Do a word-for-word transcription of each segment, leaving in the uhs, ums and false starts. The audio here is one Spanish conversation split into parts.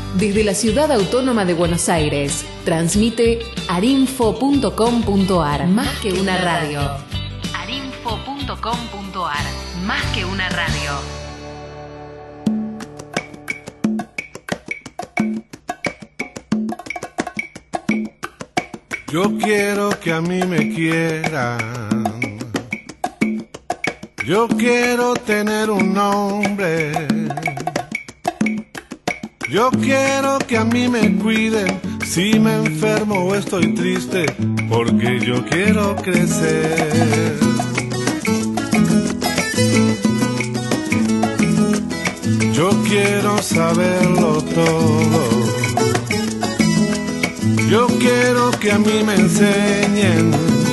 Desde la Ciudad Autónoma de Buenos Aires, transmite arinfo punto com punto ar, más que una radio. arinfo punto com punto ar, más que una radio. Yo quiero que a mí me quieran. Yo quiero tener un nombre. Yo quiero que a mí me cuiden si me enfermo o estoy triste, porque yo quiero crecer. Yo quiero saberlo todo. Yo quiero que a mí me enseñen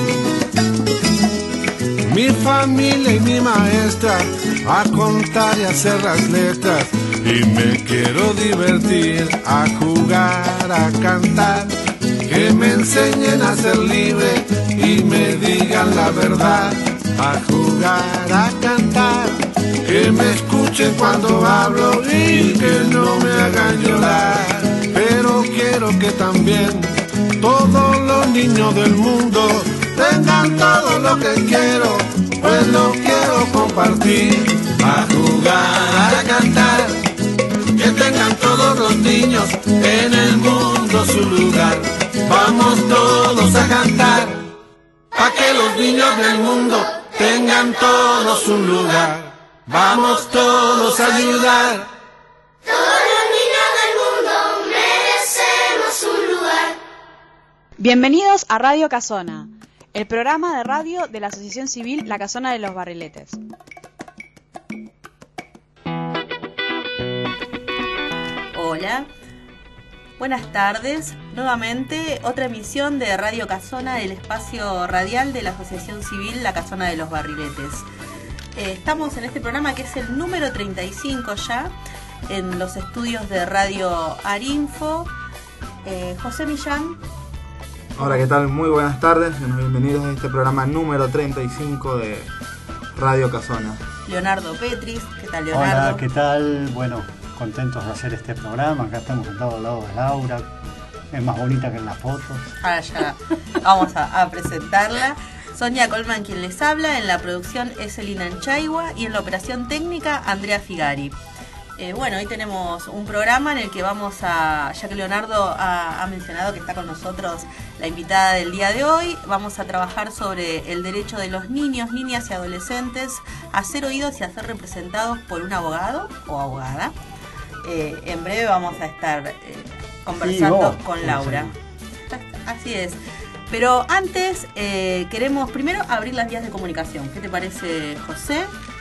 mi familia y mi maestra a contar y hacer las letras. Y me quiero divertir, a jugar, a cantar. Que me enseñen a ser libre y me digan la verdad. A jugar, a cantar. Que me escuchen cuando hablo y que no me hagan llorar. Pero quiero que también todos los niños del mundo tengan todo lo que quiero, pues lo quiero compartir. A jugar, a cantar, que tengan todos los niños en el mundo su lugar. Vamos todos a cantar, a que los niños del mundo tengan todos un lugar. Vamos todos a ayudar. Todos los niños del mundo merecemos un lugar. Bienvenidos a Radio Casona, el programa de radio de la Asociación Civil La Casona de los Barriletes. Hola, buenas tardes. Nuevamente otra emisión de Radio Casona, el espacio radial de la Asociación Civil La Casona de los Barriletes. Eh, estamos en este programa que es el número treinta y cinco ya, en los estudios de Radio Arinfo. Eh, José Millán. Hola, ¿qué tal? Muy buenas tardes, bienvenidos a este programa número treinta y cinco de Radio Casona. Leonardo Petris, ¿qué tal, Leonardo? Hola, ¿qué tal? Bueno, contentos de hacer este programa. Acá estamos sentados al lado de Laura, es más bonita que en las fotos. Ahora ya vamos a, a presentarla. Sonia Colman quien les habla, en la producción es Elina Anchaigua y en la operación técnica Andrea Figari. Eh, bueno, hoy tenemos un programa en el que vamos a, ya que Leonardo ha, ha mencionado que está con nosotros la invitada del día de hoy, vamos a trabajar sobre el derecho de los niños, niñas y adolescentes a ser oídos y a ser representados por un abogado o abogada. Eh, en breve vamos a estar eh, conversando sí, con Laura. Así es. Pero antes eh, queremos primero abrir las vías de comunicación. ¿Qué te parece, José?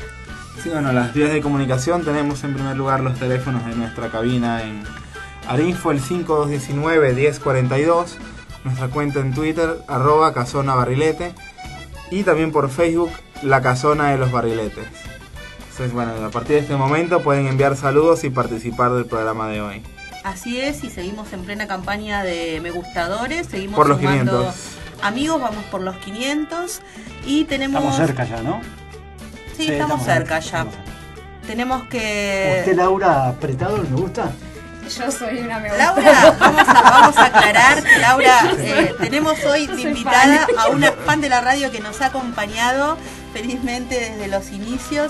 Sí, bueno, las vías de comunicación tenemos en primer lugar los teléfonos de nuestra cabina en Arinfo, el cinco dos uno nueve, uno cero cuatro dos, nuestra cuenta en Twitter, arroba Casona Barrilete, y también por Facebook, La Casona de los Barriletes. Entonces, bueno, a partir de este momento pueden enviar saludos y participar del programa de hoy. Así es, y seguimos en plena campaña de me gustadores, seguimos por los sumando quinientos amigos, vamos por los quinientos y tenemos... Estamos cerca ya, ¿no? Sí, sí estamos, estamos cerca ya. Estamos cerca. Tenemos que... ¿Usted, Laura, apretado, me gusta? Yo soy una me gusta. Laura, vamos a, vamos a aclarar que Laura, eh, tenemos hoy de invitada fan. a una fan de la radio que nos ha acompañado felizmente desde los inicios.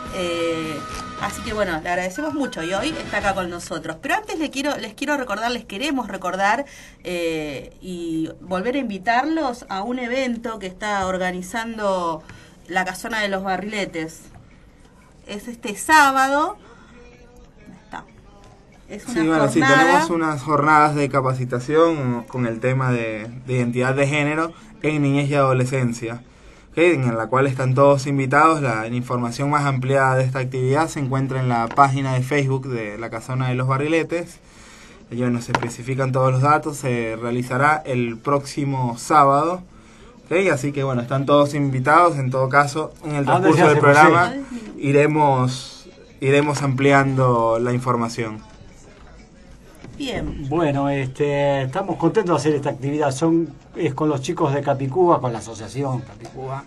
Eh, así que bueno, le agradecemos mucho y hoy está acá con nosotros. Pero antes les quiero, les quiero recordar, les queremos recordar eh, y volver a invitarlos a un evento que está organizando La Casona de los Barriletes. Es este sábado. Está. Es una sí, bueno, jornada. Sí, tenemos unas jornadas de capacitación con el tema de, de identidad de género en niñez y adolescencia, ¿okay? En la cual están todos invitados. La, la información más ampliada de esta actividad se encuentra en la página de Facebook de La Casona de los Barriletes. Ellos nos especifican todos los datos. Se realizará el próximo sábado. ¿Okay? Así que bueno, están todos invitados. En todo caso, en el transcurso del programa iremos, iremos ampliando la información. Bien. Bueno, este, estamos contentos de hacer esta actividad. Son es con los chicos de Capicúa, con la asociación Capicúa,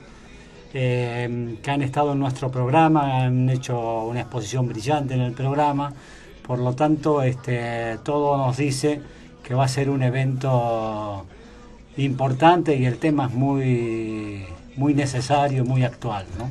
eh, que han estado en nuestro programa, han hecho una exposición brillante en el programa, Por lo tanto, este, todo nos dice que va a ser un evento importante y el tema es muy, muy necesario, muy actual, ¿no?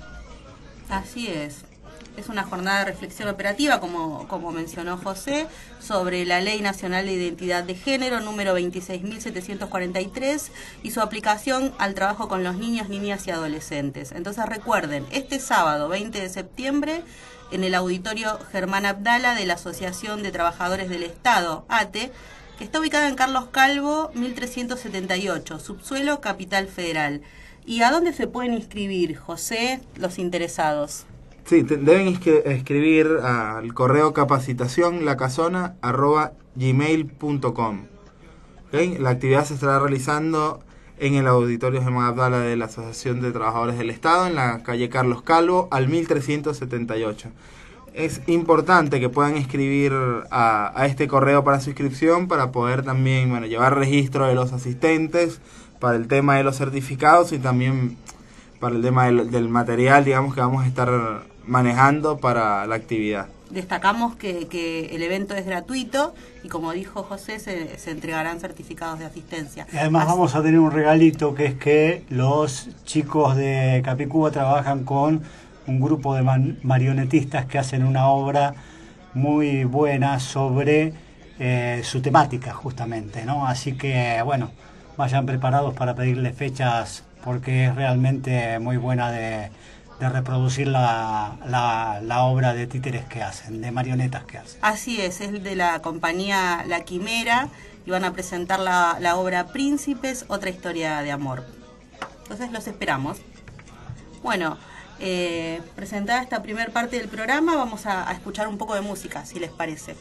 Así es. Es una jornada de reflexión operativa, como, como mencionó José, sobre la Ley Nacional de Identidad de Género número veintiséis mil setecientos cuarenta y tres y su aplicación al trabajo con los niños, niñas y adolescentes. Entonces recuerden, este sábado veinte de septiembre, en el auditorio Germán Abdala de la Asociación de Trabajadores del Estado, A T E, que está ubicada en Carlos Calvo, mil trescientos setenta y ocho, subsuelo Capital Federal. ¿Y a dónde se pueden inscribir, José, los interesados? Sí, te, deben inscri- escribir al correo capacitación lacasona arroba gmail punto com. ¿Okay? La actividad se estará realizando en el auditorio Germán Abdala de la Asociación de Trabajadores del Estado, en la calle Carlos Calvo, al mil trescientos setenta y ocho. Es importante que puedan escribir a, a este correo para su inscripción, para poder también, bueno, llevar registro de los asistentes, para el tema de los certificados y también para el tema del, del material, digamos, que vamos a estar manejando para la actividad. Destacamos que, que el evento es gratuito y, como dijo José, se, se entregarán certificados de asistencia. Y además Así, vamos a tener un regalito, que es que los chicos de Capicúa trabajan con un grupo de man- marionetistas que hacen una obra muy buena sobre eh, su temática, justamente, ¿no? Así que, bueno, vayan preparados para pedirle fechas, porque es realmente muy buena de, de reproducir la, la, la obra de títeres que hacen, de marionetas que hacen. así es, es de la compañía La Quimera y van a presentar la, la obra Príncipes, otra historia de amor. Entonces los esperamos. Bueno, eh, presentada esta primer parte del programa, vamos a, a escuchar un poco de música, si les parece.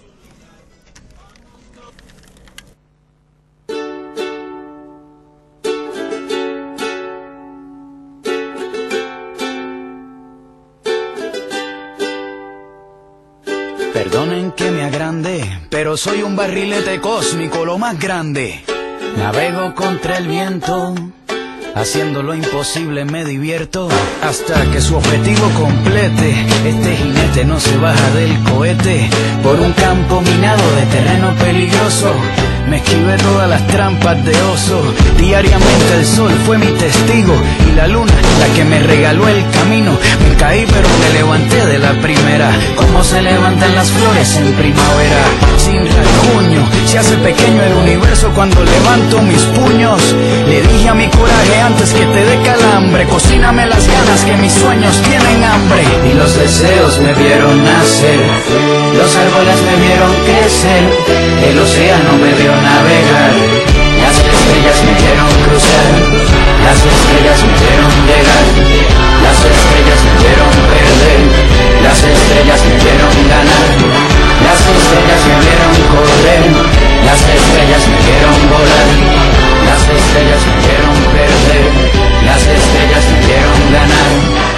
Perdonen que me agrande, pero soy un barrilete cósmico, lo más grande. Navego contra el viento, haciendo lo imposible me divierto, hasta que su objetivo complete. Este jinete no se baja del cohete, por un campo minado de terreno peligroso. Me esquivé todas las trampas de oso. Diariamente el sol fue mi testigo y la luna la que me regaló el camino. Me caí pero me levanté de la primera, como se levantan las flores en primavera. Sin rasguño se hace pequeño el universo cuando levanto mis puños. Le dije a mi coraje antes que te dé calambre, cocíname las ganas que mis sueños tienen hambre. Y los deseos me vieron nacer, los árboles me vieron crecer, el océano me vio navegar, las estrellas me vieron cruzar, las estrellas me vieron llegar, las estrellas me vieron perder, las estrellas me vieron ganar, las estrellas me vieron correr, las estrellas me vieron volar, las estrellas me vieron perder, las estrellas me vieron ganar.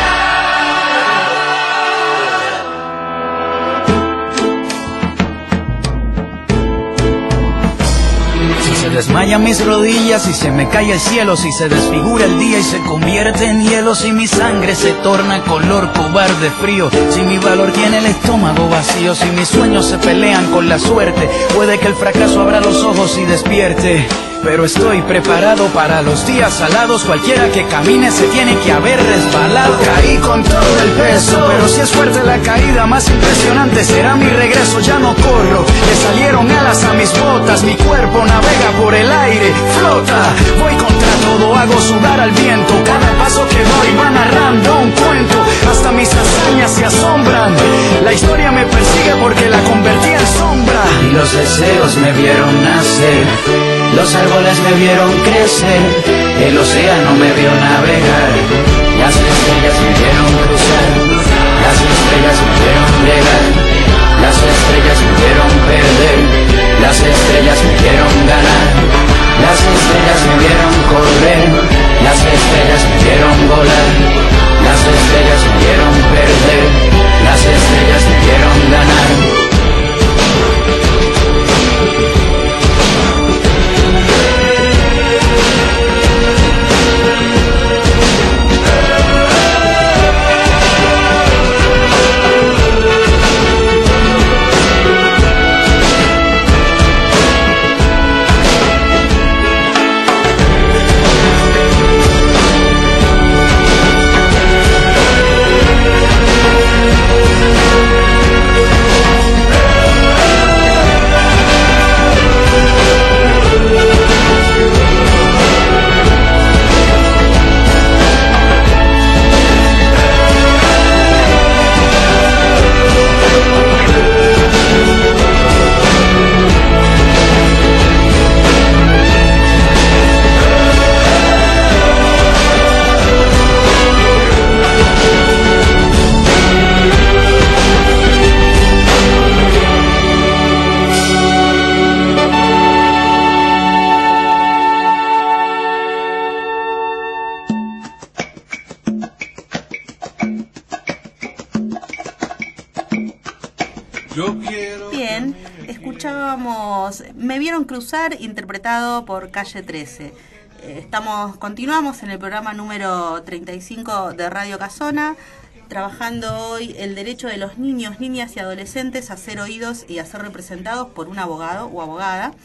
Se desmayan mis rodillas y se me cae el cielo, si se desfigura el día y se convierte en hielo, si mi sangre se torna color cobarde frío, si mi valor tiene el estómago vacío, si mis sueños se pelean con la suerte, puede que el fracaso abra los ojos y despierte. Pero estoy preparado para los días salados, cualquiera que camine se tiene que haber resbalado. Caí con todo el peso, pero si es fuerte la caída, más impresionante será mi regreso. Ya no corro, le salieron alas a mis botas, mi cuerpo navega por el aire, flota. Voy contra todo, hago sudar al viento, cada paso que doy va narrando un cuento. Hasta mis hazañas se asombran, la historia me persigue porque la convertí en sombra. Y los deseos me vieron nacer, los árboles me vieron crecer, el océano me vio navegar, las estrellas me vieron cruzar, las estrellas me vieron llegar, las estrellas me vieron perder, las estrellas me vieron ganar, las estrellas me vieron correr, las estrellas me vieron volar, las estrellas me vieron perder, las estrellas me vieron ganar. escuchábamos Me Vieron Cruzar, interpretado por Calle trece. Eh, estamos, continuamos en el programa número treinta y cinco de Radio Casona, trabajando hoy el derecho de los niños, niñas y adolescentes a ser oídos y a ser representados por un abogado o abogada.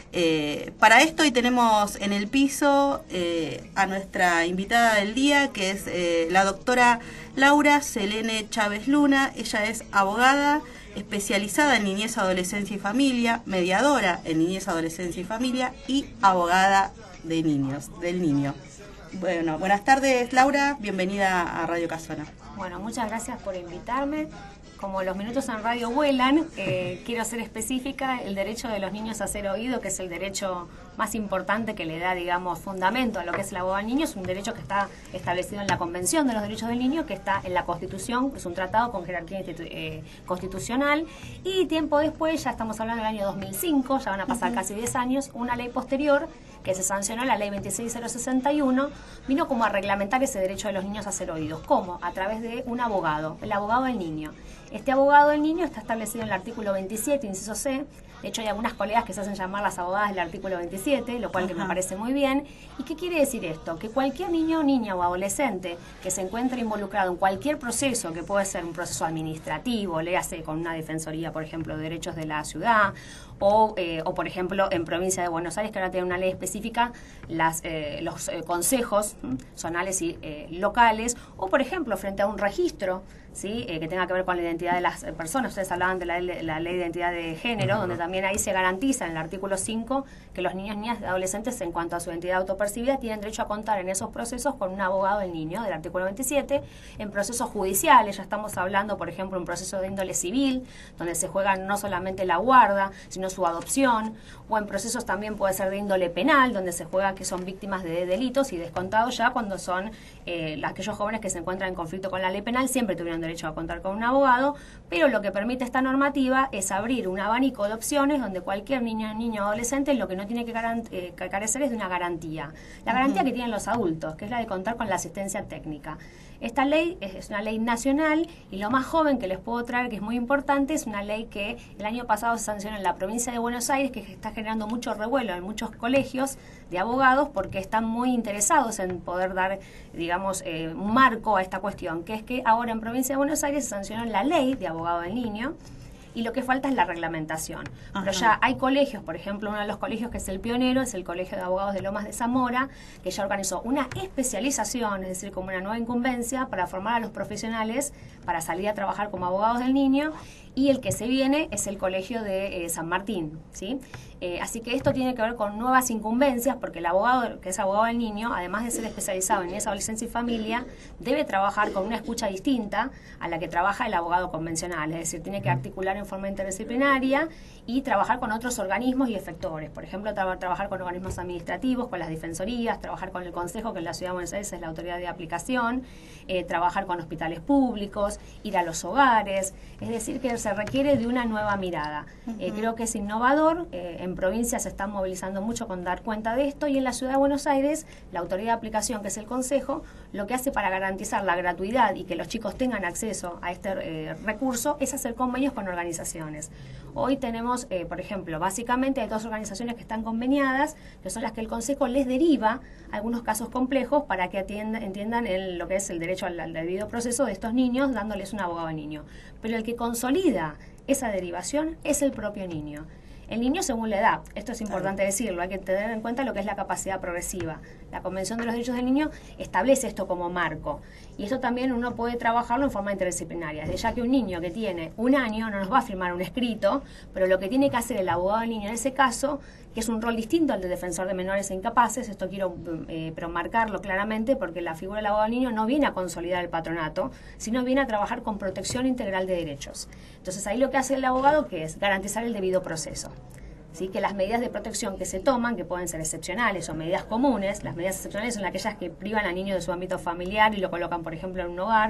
Eh, para esto hoy tenemos en el piso eh, a nuestra invitada del día, que es eh, la doctora Laura Selene Chávez Luna. Ella es abogada especializada en niñez, adolescencia y familia, mediadora en niñez, adolescencia y familia y abogada de niños, del niño. Bueno, buenas tardes, Laura, bienvenida a Radio Casona. Bueno, muchas gracias por invitarme. Como los minutos en radio vuelan, eh, quiero ser específica, el derecho de los niños a ser oído, que es el derecho más importante que le da, digamos, fundamento a lo que es el abogado del niño, es un derecho que está establecido en la Convención de los Derechos del Niño, que está en la Constitución, es un tratado con jerarquía eh, constitucional, y tiempo después, ya estamos hablando del año dos mil cinco, ya van a pasar uh-huh. casi diez años, una ley posterior que se sancionó, la ley veintiséis mil sesenta y uno, vino como a reglamentar ese derecho de los niños a ser oídos. ¿Cómo? A través de un abogado, el abogado del niño. Este abogado del niño está establecido en el artículo veintisiete, inciso C. De hecho, hay algunas colegas que se hacen llamar las abogadas del artículo veintisiete, lo cual que me parece muy bien. ¿Y qué quiere decir esto? Que cualquier niño, niña o adolescente que se encuentre involucrado en cualquier proceso, que puede ser un proceso administrativo, léase con una defensoría, por ejemplo, de derechos de la ciudad, o, eh, o por ejemplo, en provincia de Buenos Aires, que ahora tiene una ley específica, las, eh, los eh, consejos ¿m? zonales y eh, locales, o por ejemplo, frente a un registro, ¿sí? Eh, que tenga que ver con la identidad de las personas. Ustedes hablaban de la, la ley de identidad de género, uh-huh. donde también ahí se garantiza en el artículo cinco que los niños, niñas y adolescentes, en cuanto a su identidad autopercibida, tienen derecho a contar en esos procesos con un abogado del niño, del artículo veintisiete. En procesos judiciales, ya estamos hablando, por ejemplo, un proceso de índole civil, donde se juega no solamente la guarda, sino su adopción, o en procesos también puede ser de índole penal, donde se juega que son víctimas de delitos y descontados ya cuando son eh, aquellos jóvenes que se encuentran en conflicto con la ley penal, siempre tuvieron derecho a contar con un abogado, pero lo que permite esta normativa es abrir un abanico de opciones donde cualquier niño, niño o adolescente lo que no tiene que, garant eh, que carecer es de una garantía. La garantía uh-huh. que tienen los adultos, que es la de contar con la asistencia técnica. Esta ley es, es una ley nacional y lo más joven que les puedo traer, que es muy importante, es una ley que el año pasado se sancionó en la provincia de Buenos Aires, que está generando mucho revuelo en muchos colegios de abogados porque están muy interesados en poder dar, digamos, eh, un marco a esta cuestión, que es que ahora en provincia de Buenos Aires se sancionó la ley de abogado del niño, y lo que falta es la reglamentación. Ajá. Pero ya hay colegios, por ejemplo, uno de los colegios que es el pionero, es el Colegio de Abogados de Lomas de Zamora, que ya organizó una especialización, es decir, como una nueva incumbencia para formar a los profesionales para salir a trabajar como abogados del niño, y el que se viene es el Colegio de eh, San Martín, ¿sí? Eh, así que esto tiene que ver con nuevas incumbencias, porque el abogado que es abogado del niño, además de ser especializado en niñez, adolescencia y familia, debe trabajar con una escucha distinta a la que trabaja el abogado convencional, es decir, tiene que articular en forma interdisciplinaria y trabajar con otros organismos y efectores, por ejemplo, tra trabajar con organismos administrativos, con las defensorías, trabajar con el Consejo, que en la Ciudad de Buenos Aires es la autoridad de aplicación, eh, trabajar con hospitales públicos, ir a los hogares, es decir, que se requiere de una nueva mirada. Uh-huh. eh, creo que es innovador, eh, en provincias se están movilizando mucho con dar cuenta de esto, y en la Ciudad de Buenos Aires, la autoridad de aplicación, que es el Consejo, lo que hace para garantizar la gratuidad y que los chicos tengan acceso a este eh, recurso es hacer convenios con organizaciones. Hoy tenemos, eh, por ejemplo, básicamente hay dos organizaciones que están conveniadas, que son las que el Consejo les deriva algunos casos complejos para que atienda, entiendan el, lo que es el derecho al, al debido proceso de estos niños, dándoles un abogado al niño. Pero el que consolida esa derivación es el propio niño. El niño según la edad, esto es importante claro. decirlo, hay que tener en cuenta lo que es la capacidad progresiva. La Convención de los Derechos del Niño establece esto como marco, y esto también uno puede trabajarlo en forma interdisciplinaria, de ya que un niño que tiene un año no nos va a firmar un escrito, pero lo que tiene que hacer el abogado del niño en ese caso, que es un rol distinto al de defensor de menores e incapaces, esto quiero eh, pero marcarlo claramente, porque la figura del abogado del niño no viene a consolidar el patronato, sino viene a trabajar con protección integral de derechos. Entonces ahí lo que hace el abogado, que es garantizar el debido proceso. ¿Sí? Que las medidas de protección que se toman, que pueden ser excepcionales o medidas comunes, las medidas excepcionales son aquellas que privan al niño de su ámbito familiar y lo colocan, por ejemplo, en un hogar,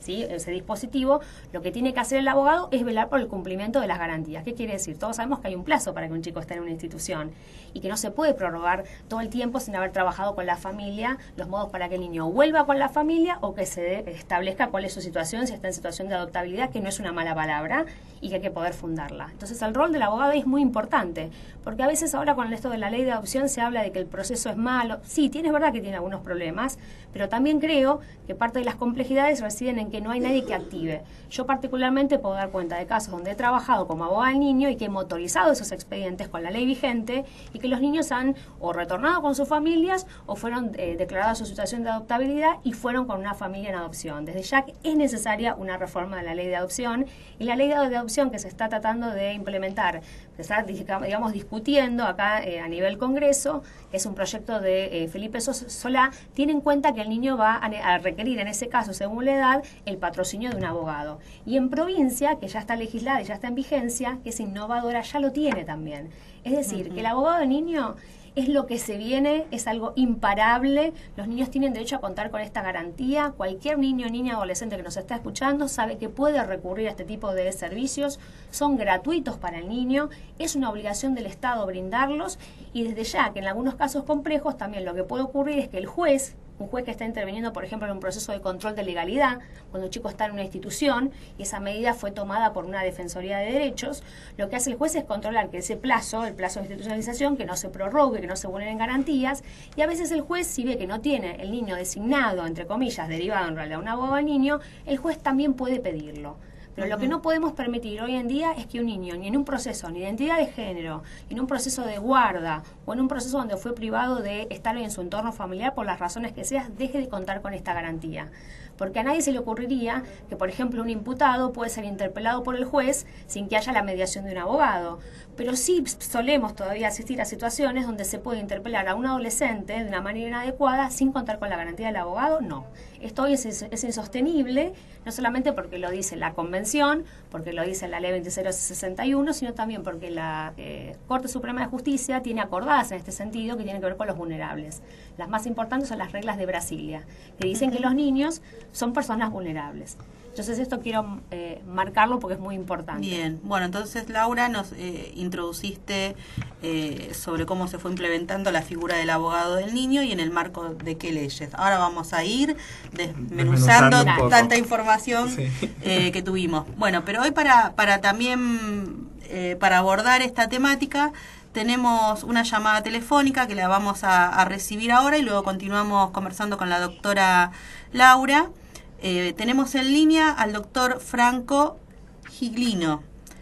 ¿sí? Ese dispositivo, lo que tiene que hacer el abogado es velar por el cumplimiento de las garantías. ¿Qué quiere decir? Todos sabemos que hay un plazo para que un chico esté en una institución y que no se puede prorrogar todo el tiempo sin haber trabajado con la familia los modos para que el niño vuelva con la familia o que se establezca cuál es su situación, si está en situación de adoptabilidad, que no es una mala palabra y que hay que poder fundarla. Entonces el rol del abogado es muy importante, porque a veces ahora con esto de la ley de adopción se habla de que el proceso es malo. Sí, tiene verdad que tiene algunos problemas, pero también creo que parte de las complejidades residen en que no hay nadie que active. Yo particularmente puedo dar cuenta de casos donde he trabajado como abogada del niño y que he motorizado esos expedientes con la ley vigente y que los niños han o retornado con sus familias o fueron eh, declarados su situación de adoptabilidad y fueron con una familia en adopción. Desde ya que es necesaria una reforma de la ley de adopción, y la ley de adopción que se está tratando de implementar, se está, digamos, discutiendo acá eh, a nivel Congreso, que es un proyecto de eh, Felipe Solá, tiene en cuenta que el niño va a, a requerir, en ese caso, según la edad, el patrocinio de un abogado. Y en provincia, que ya está legislada y ya está en vigencia, que es innovadora, ya lo tiene también. Es decir, uh-huh. que el abogado de niño es lo que se viene, es algo imparable. Los niños tienen derecho a contar con esta garantía. Cualquier niño, niña, adolescente que nos está escuchando sabe que puede recurrir a este tipo de servicios. Son gratuitos para el niño. Es una obligación del Estado brindarlos. Y desde ya que en algunos casos complejos también lo que puede ocurrir es que el juez, un juez que está interviniendo, por ejemplo, en un proceso de control de legalidad, cuando un chico está en una institución y esa medida fue tomada por una defensoría de derechos, lo que hace el juez es controlar que ese plazo, el plazo de institucionalización, que no se prorrogue, que no se vulneren garantías, y a veces el juez, si ve que no tiene el niño designado, entre comillas, derivado en realidad a un abogado del niño, el juez también puede pedirlo. Pero lo que no podemos permitir hoy en día es que un niño, ni en un proceso ni de identidad de género, ni en un proceso de guarda, o en un proceso donde fue privado de estar en su entorno familiar por las razones que seas, deje de contar con esta garantía. Porque a nadie se le ocurriría que, por ejemplo, un imputado puede ser interpelado por el juez sin que haya la mediación de un abogado. Pero sí solemos todavía asistir a situaciones donde se puede interpelar a un adolescente de una manera inadecuada sin contar con la garantía del abogado. No. Esto hoy es, es insostenible, no solamente porque lo dice la Convención, porque lo dice la Ley veintidós sesenta y uno, sino también porque la eh, Corte Suprema de Justicia tiene acordadas en este sentido que tienen que ver con los vulnerables. Las más importantes son las reglas de Brasilia, que dicen que los niños son personas vulnerables. Entonces esto quiero eh, marcarlo porque es muy importante. Bien, bueno, entonces Laura, nos eh, introduciste eh, sobre cómo se fue implementando la figura del abogado del niño y en el marco de qué leyes. Ahora vamos a ir desmenuzando, desmenuzando tanta información sí. eh, que tuvimos. Bueno, pero hoy para, para también, eh, para abordar esta temática, tenemos una llamada telefónica que la vamos a, a recibir ahora y luego continuamos conversando con la doctora Laura. Eh, tenemos en línea al doctor Franco Giglino.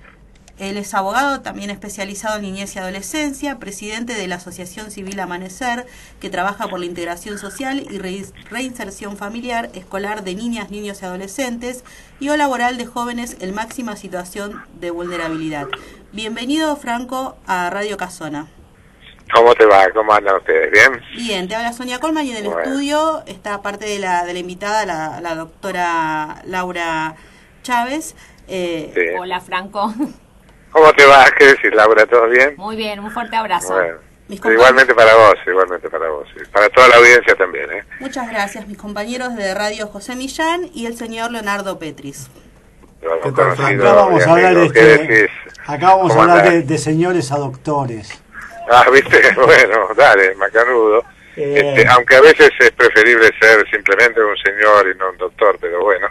Él es abogado, también especializado en niñez y adolescencia, presidente de la Asociación Civil Amanecer, que trabaja por la integración social y re reinserción familiar escolar de niñas, niños y adolescentes y o laboral de jóvenes en máxima situación de vulnerabilidad. Bienvenido, Franco, a Radio Casona. ¿Cómo te va? ¿Cómo andan ustedes? ¿Bien? Bien, te habla Sonia Colman y en el bueno. estudio está parte de la, de la invitada, la, la doctora Laura Chávez. Eh, sí. Hola, Franco. ¿Cómo te va? ¿Qué decís, Laura? ¿Todo bien? Muy bien, un fuerte abrazo. Bueno, igualmente para vos, igualmente para vos. Y para toda la audiencia también, ¿eh? Muchas gracias, mis compañeros de Radio José Millán y el señor Leonardo Petris. ¿Qué tal, Franco? Acá vamos a hablar, este, acá vamos a hablar de, de señores a doctores. Ah, viste, bueno, dale, macanudo. Eh... Este, aunque a veces es preferible ser simplemente un señor y no un doctor, pero bueno,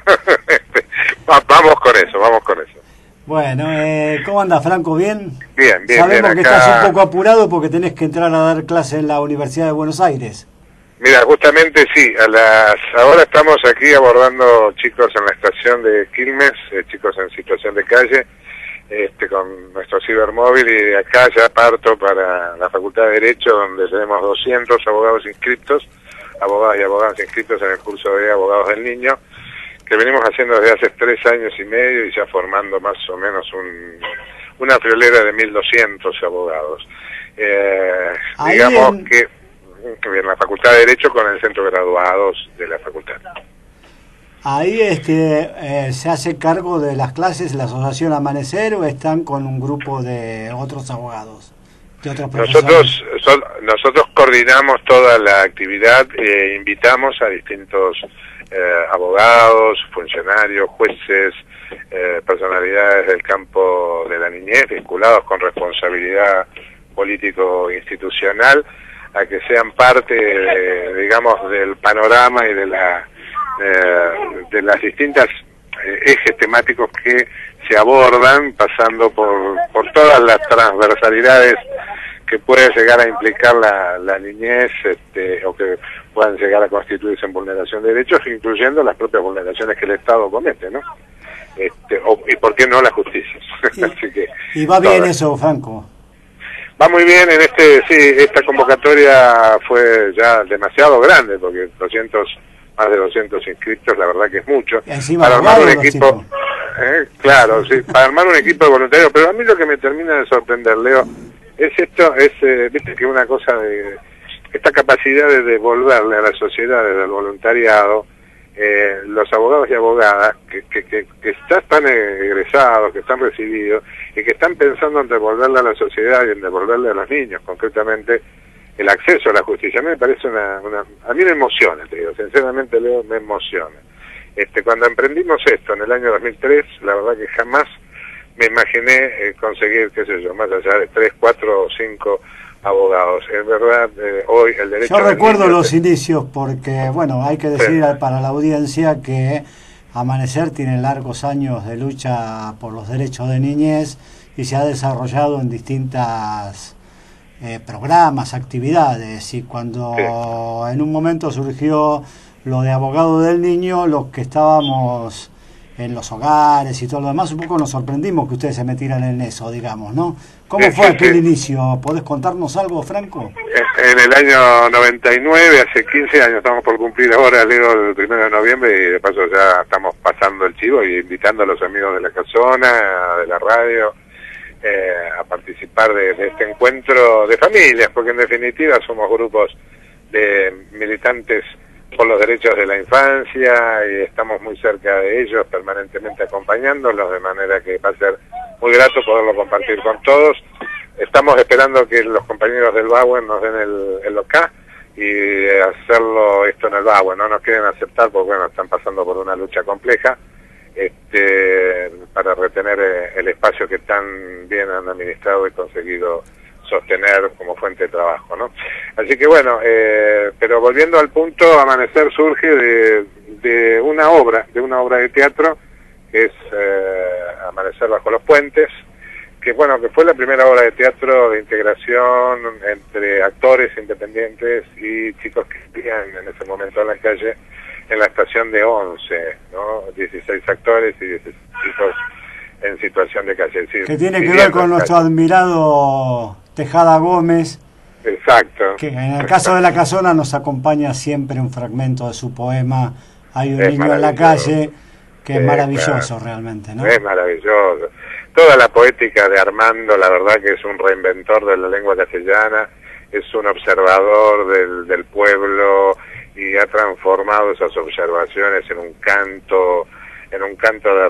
Va, vamos con eso, vamos con eso. Bueno, eh, ¿cómo anda, Franco? ¿Bien? Bien, bien. Sabemos bien, que acá... estás un poco apurado porque tenés que entrar a dar clase en la Universidad de Buenos Aires. Mira, justamente sí, a las ahora estamos aquí abordando chicos en la estación de Quilmes, eh, chicos en situación de calle, Este, con nuestro cibermóvil, y acá ya parto para la Facultad de Derecho, donde tenemos doscientos abogados inscritos, abogadas y abogados inscritos en el curso de Abogados del Niño, que venimos haciendo desde hace tres años y medio y ya formando más o menos un, una friolera de mil doscientos abogados. Eh, digamos en... que, que en la Facultad de Derecho con el centro de graduados de la facultad. Ahí este eh, se hace cargo de las clases la Asociación Amanecer, o están con un grupo de otros abogados, de otros profesores. Nosotros so, nosotros coordinamos toda la actividad e invitamos a distintos eh, abogados, funcionarios, jueces, eh, personalidades del campo de la niñez vinculados con responsabilidad político-institucional a que sean parte, de, digamos, del panorama y de la eh, de las distintas eh, ejes temáticos que se abordan, pasando por, por todas las transversalidades que puede llegar a implicar la, la niñez, este, o que puedan llegar a constituirse en vulneración de derechos, incluyendo las propias vulneraciones que el Estado comete, ¿no? Este, o, y por qué no la justicia. Y, Así que, y va bien todas. eso, Franco. Va muy bien en este, sí, esta convocatoria fue ya demasiado grande, porque doscientos, más de doscientos inscritos, la verdad que es mucho. Encima para armar un los equipo, eh, claro, sí, para armar un equipo de voluntarios, pero a mí lo que me termina de sorprender, Leo, es esto, es, eh, viste que una cosa de, esta capacidad de devolverle a la sociedad desde el voluntariado, eh, los abogados y abogadas que, que, que, que ya están egresados, que están recibidos y que están pensando en devolverle a la sociedad y en devolverle a los niños, concretamente, el acceso a la justicia. A mí me parece una, una a mí me emociona, te digo, sinceramente, Leo, me emociona. Este, cuando emprendimos esto en el año dos mil tres, la verdad que jamás me imaginé eh, conseguir, qué sé yo, más allá de tres, cuatro o cinco abogados. Es verdad, eh, hoy el derecho... Yo recuerdo niño, los inicios porque, bueno, hay que decir sí. para la audiencia que Amanecer tiene largos años de lucha por los derechos de niñez y se ha desarrollado en distintas eh, programas, actividades, y cuando sí. en un momento surgió lo de abogado del niño, los que estábamos en los hogares y todo lo demás, un poco nos sorprendimos que ustedes se metieran en eso, digamos, ¿no? ¿Cómo fue sí, aquel sí. inicio? ¿Podés contarnos algo, Franco? En el año noventa y nueve, hace quince años, estamos por cumplir ahora, Leo, el primero de noviembre, y de paso ya estamos pasando el chivo y invitando a los amigos de la casona, de la radio, eh, a participar de, de este encuentro de familias, porque en definitiva somos grupos de militantes por los derechos de la infancia y estamos muy cerca de ellos, permanentemente acompañándolos, de manera que va a ser muy grato poderlo compartir con todos. Estamos esperando que los compañeros del BAWEN nos den el, el OK y hacerlo esto en el BAWEN. No nos quieren aceptar porque, bueno, están pasando por una lucha compleja este, para retener el espacio que tan bien han administrado y conseguido sostener como fuente de trabajo, ¿no? Así que bueno, eh, pero volviendo al punto, Amanecer surge de, de una obra, de una obra de teatro, que es eh, Amanecer bajo los puentes, que bueno, que fue la primera obra de teatro de integración entre actores independientes y chicos que vivían en ese momento en la calle, en la estación de once, ¿no? dieciséis actores y dieciséis chicos en situación de calle. Sí, que tiene que ver con nuestro admirado Tejada Gómez. Exacto. Que en el caso de la casona nos acompaña siempre un fragmento de su poema Hay un es niño en la calle, que es sí, maravilloso claro. realmente, ¿no? Es maravilloso. Toda la poética de Armando, la verdad que es un reinventor de la lengua castellana, es un observador del, del pueblo y ha transformado esas observaciones en un canto, en un canto de,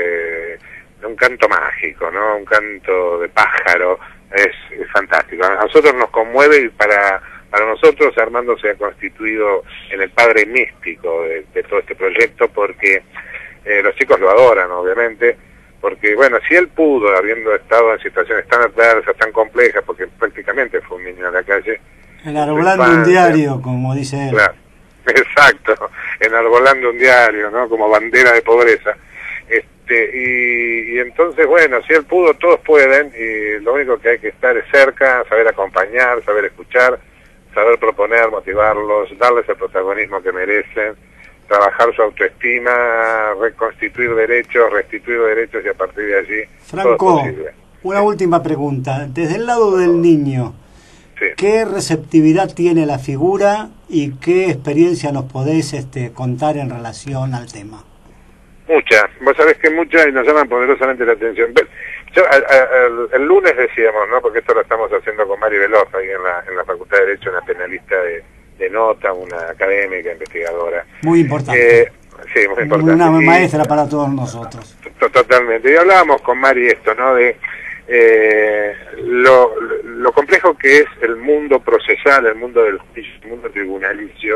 de un canto mágico, ¿no? Un canto de pájaro. Es, es fantástico. A nosotros nos conmueve y para para nosotros Armando se ha constituido en el padre místico de, de todo este proyecto, porque eh, los chicos lo adoran, obviamente, porque bueno, si él pudo, habiendo estado en situaciones tan adversas, tan complejas, porque prácticamente fue un niño en la calle, enarbolando un diario, como dice él. Claro, exacto, enarbolando un diario, ¿no? Como bandera de pobreza. Este, y, y entonces, bueno, si él pudo, todos pueden, y lo único que hay que estar es cerca, saber acompañar, saber escuchar, saber proponer, motivarlos, darles el protagonismo que merecen, trabajar su autoestima, reconstituir derechos, restituir derechos, y a partir de allí Franco, una última pregunta. Desde el lado del niño, sí. ¿qué receptividad tiene la figura y qué experiencia nos podés este, contar en relación al tema? Mucha, vos sabés que mucha, y nos llaman poderosamente la atención. Yo, a, a, el lunes decíamos, ¿no? Porque esto lo estamos haciendo con Mari Veloz, ahí en la, en la Facultad de Derecho, una penalista de, de nota, una académica, investigadora. Muy importante. Eh, sí, muy importante. Una y, maestra para todos nosotros. Totalmente. Y hablábamos con Mari esto, ¿no? De eh, lo, lo complejo que es el mundo procesal, el mundo del juicio, el mundo tribunalicio,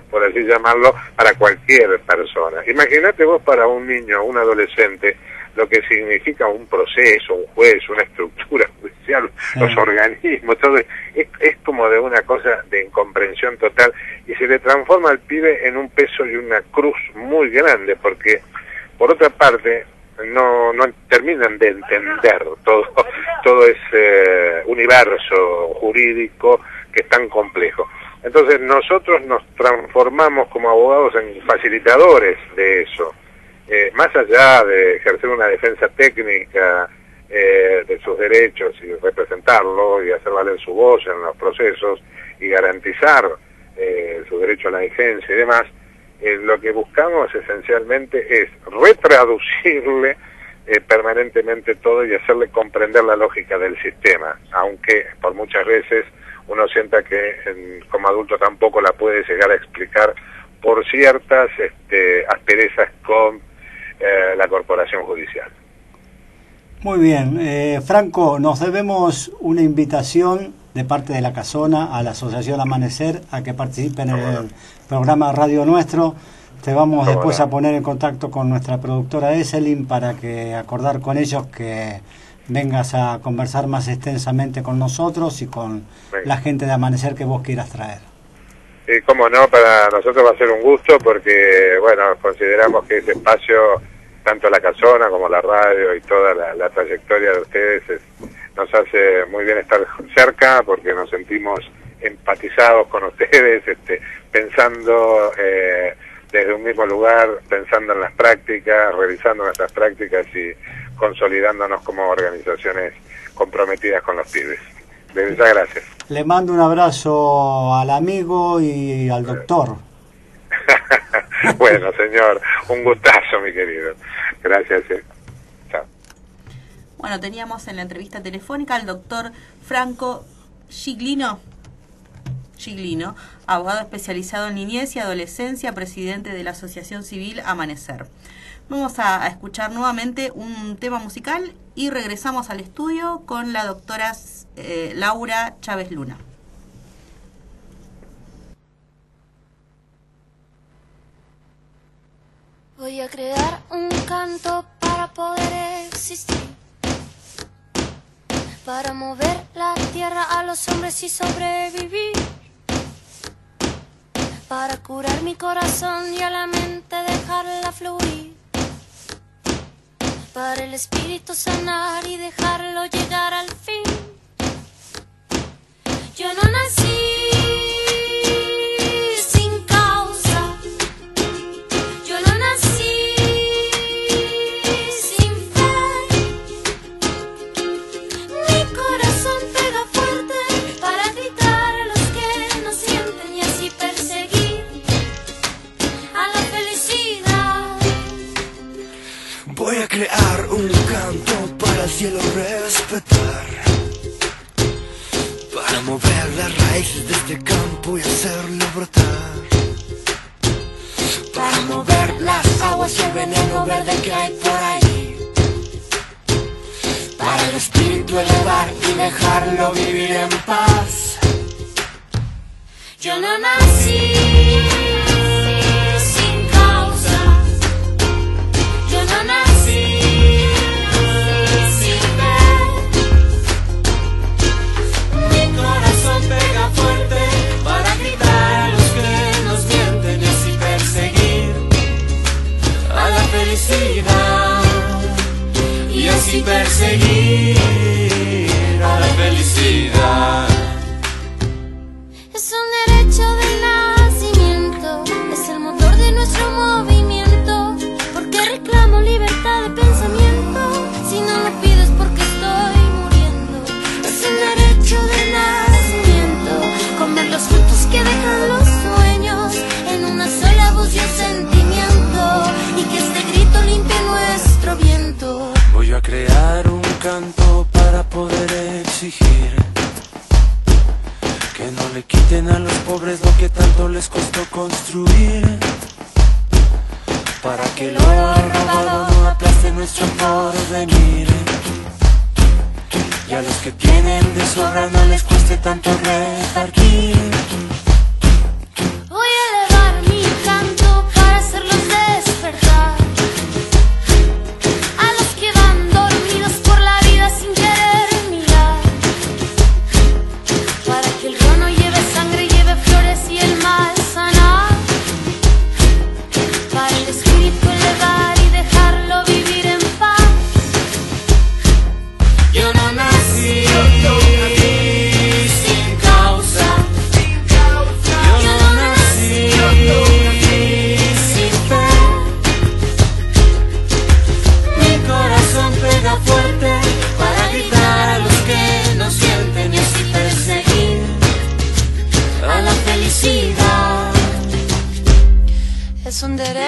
por así llamarlo, para cualquier persona. Imagínate vos para un niño, un adolescente, lo que significa un proceso, un juez, una estructura judicial, sí. Los organismos, todo es, es como de una cosa de incomprensión total, y se le transforma al pibe en un peso y una cruz muy grande, porque por otra parte no no terminan de entender todo todo ese universo jurídico que es tan complejo. Entonces nosotros nos transformamos como abogados en facilitadores de eso. Eh, más allá de ejercer una defensa técnica eh, de sus derechos y representarlo y hacer valer su voz en los procesos y garantizar eh, su derecho a la vigencia y demás, eh, lo que buscamos esencialmente es retraducirle eh, permanentemente todo y hacerle comprender la lógica del sistema, aunque por muchas veces uno sienta que en, como adulto tampoco la puede llegar a explicar por ciertas este, asperezas con Eh, la corporación judicial. Muy bien, eh, Franco, nos debemos una invitación de parte de La Casona a la Asociación Amanecer a que participe en el programa Radio Nuestro. Te vamos después a poner en contacto con nuestra productora Eselin para que acordar con ellos que vengas a conversar más extensamente con nosotros y con Venga. la gente de Amanecer que vos quieras traer. Sí, cómo no, para nosotros va a ser un gusto porque, bueno, consideramos que ese espacio, tanto La Casona como la radio y toda la, la trayectoria de ustedes, es, nos hace muy bien estar cerca porque nos sentimos empatizados con ustedes, este, pensando eh, desde un mismo lugar, pensando en las prácticas, revisando nuestras prácticas y consolidándonos como organizaciones comprometidas con los pibes. De muchas gracias. Le mando un abrazo al amigo y al doctor. Bueno, señor, un gustazo, mi querido. Gracias. Eh. Chao. Bueno, teníamos en la entrevista telefónica al doctor Franco Giglino, Giglino, abogado especializado en niñez y adolescencia, presidente de la Asociación Civil Amanecer. Vamos a, a escuchar nuevamente un tema musical y regresamos al estudio con la doctora eh, Laura Chávez Luna. Voy a crear un canto para poder existir, para mover la tierra a los hombres y sobrevivir, para curar mi corazón y a la mente dejarla fluir, para el espíritu sanar y dejarlo llegar al fin. Yo no nací sin causa, yo no nací sin fe. Mi corazón pega fuerte para gritar a los que no sienten y así perseguir a la felicidad. Voy a crear un canto para el cielo respetar, para mover las raíces de este campo y hacerlo brotar, para mover las aguas y el veneno verde que hay por ahí, para el espíritu elevar y dejarlo vivir en paz. Yo no nací sin causa, yo no nací sin fe. Mi corazón pega fuerte para gritar a los que nos mienten y así perseguir a la felicidad, y así perseguir a la felicidad. Es un derecho del nacimiento, es el motor de nuestro movimiento, porque reclamo libertad de pensamiento. Si no lo pido es porque estoy muriendo. Es un derecho del nacimiento, comer los frutos que dejan los sueños en una sola voz y un sentimiento, y que este grito limpie nuestro viento. Voy a crear un canto para poder exigir que no le quiten a los pobres lo que tanto les costó construir, para que lo robado no aplaste nuestro porvenir, y a los que tienen de sobra no les cueste tanto repartir. Voy a elevar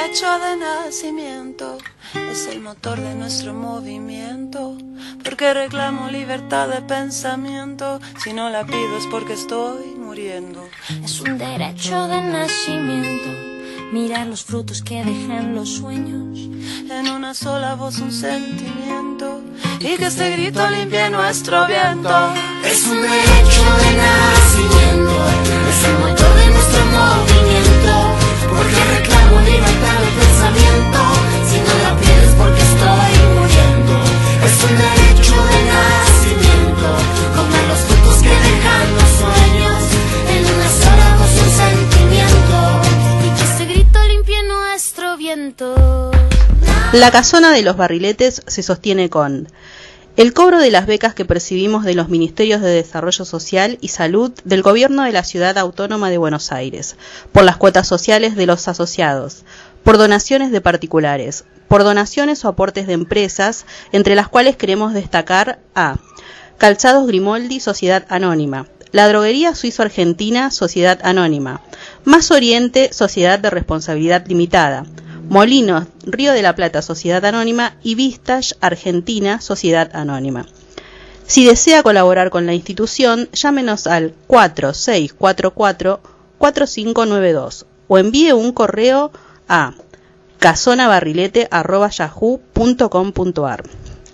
derecho de nacimiento, es el motor de nuestro movimiento, porque reclamo libertad de pensamiento, si no la pido es porque estoy muriendo. Es un derecho de nacimiento, mirar los frutos que dejan los sueños, en una sola voz un sentimiento, y que este grito limpie nuestro viento. Es un derecho de nacimiento, es el motor de nuestro movimiento, porque reclamo libertad de pensamiento, si no la pides porque estoy muriendo. Es un derecho de nacimiento, comer los frutos que dejan los sueños, en una sola voz un sentimiento, y que este grito limpie nuestro viento. La Casona de los Barriletes se sostiene con el cobro de las becas que percibimos de los Ministerios de Desarrollo Social y Salud del Gobierno de la Ciudad Autónoma de Buenos Aires, por las cuotas sociales de los asociados, por donaciones de particulares, por donaciones o aportes de empresas, entre las cuales queremos destacar a Calzados Grimoldi, Sociedad Anónima, La Droguería Suizo-Argentina, Sociedad Anónima, Más Oriente, Sociedad de Responsabilidad Limitada, Molinos, Río de la Plata, Sociedad Anónima y Vistage Argentina, Sociedad Anónima. Si desea colaborar con la institución, llámenos al cuatro seis cuatro cuatro, cuatro cinco nueve dos o envíe un correo a casonabarrilete arroba yahoo punto com punto ar.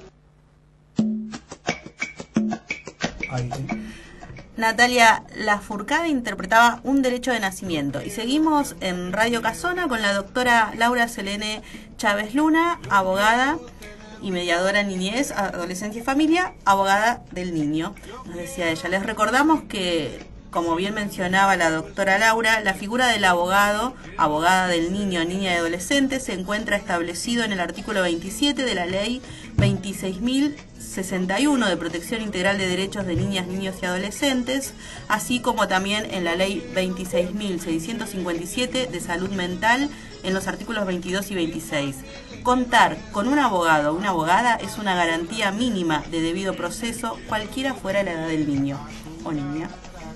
Natalia Lafourcade interpretaba Un derecho de nacimiento. Y seguimos en Radio Casona con la doctora Laura Selene Chávez Luna, abogada y mediadora en niñez, adolescencia y familia, abogada del niño. Nos decía ella. Les recordamos que, como bien mencionaba la doctora Laura, la figura del abogado, abogada del niño, niña y adolescente, se encuentra establecido en el artículo veintisiete de la ley veintiséis mil sesenta y uno de Protección Integral de Derechos de Niñas, Niños y Adolescentes, así como también en la ley veintiséis mil seiscientos cincuenta y siete de Salud Mental en los artículos veintidós y veintiséis. Contar con un abogado o una abogada es una garantía mínima de debido proceso, cualquiera fuera la edad del niño o niña.